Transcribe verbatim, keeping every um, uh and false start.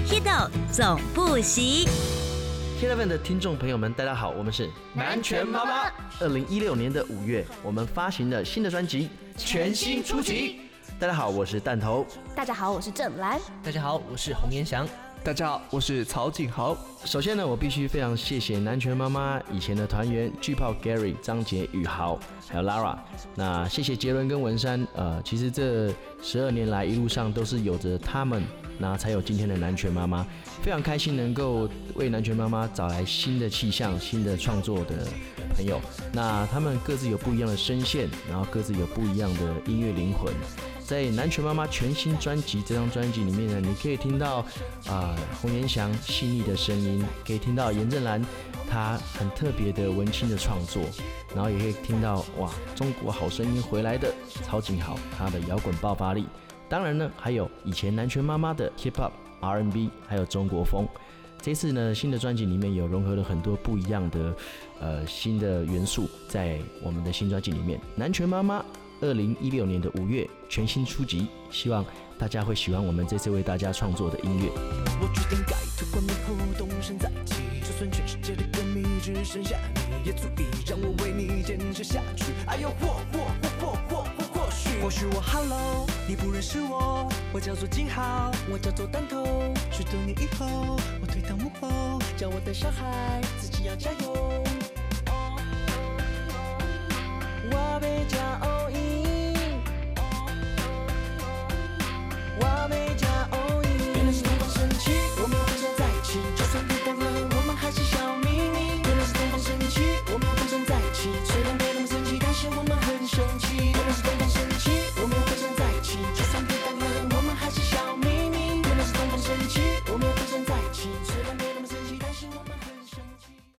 Hido 总不息。 Hit 的听众朋友们，大家好，我们是南拳妈妈。 二零一六年的五月，我们发行了新的专辑《 全新出击》。 大家好，我是弹头。 大家好，我是郑兰。 大家好，我是洪延祥。 大家好，我是曹景豪。 首先呢，我必须非常谢谢南拳妈妈以前的团员巨炮 Gary、张杰、宇豪，还有 Lara。那谢谢杰伦跟文山，呃，其实这十二年来一路上都是有着他们，那才有今天的南拳妈妈。非常开心能够为南拳妈妈找来新的气象、新的创作的朋友。那他们各自有不一样的声线，然后各自有不一样的音乐灵魂。在南拳妈妈全新专辑这张专辑里面呢，你可以听到啊、呃、洪延祥细腻的声音，可以听到严正兰她很特别的文青的创作，然后也可以听到哇中国好声音回来的曹景豪他的摇滚爆发力。当然呢，还有以前南拳妈妈的 hip hop、R and B， 还有中国风。这次呢，新的专辑里面有融合了很多不一样的呃新的元素在我们的新专辑里面。南拳妈妈二零一六年的五月全新出击，希望大家会喜欢我们这次为大家创作的音乐。 我决定改头换面后动身在一起，就算全世界的歌迷只剩下你，也足以让我为你坚持下去。哎呦，或或或或或或许，或许我 Hello， 你不认识我，我叫做金豪，我叫做弹头。许多年以后，我退到幕后，叫我的小孩自己要加油。我被骄傲赢，我被骄傲赢。原来是东方神起，我们互相在一起，就算对方了，我们还是小秘密。原来是东方神起，我们互相在一起，虽然没那么神奇，但是我们很神奇。原来是东方神起，我们互相在一起，就算对方了，我们还是小秘密。原来是东方神起，我们互相。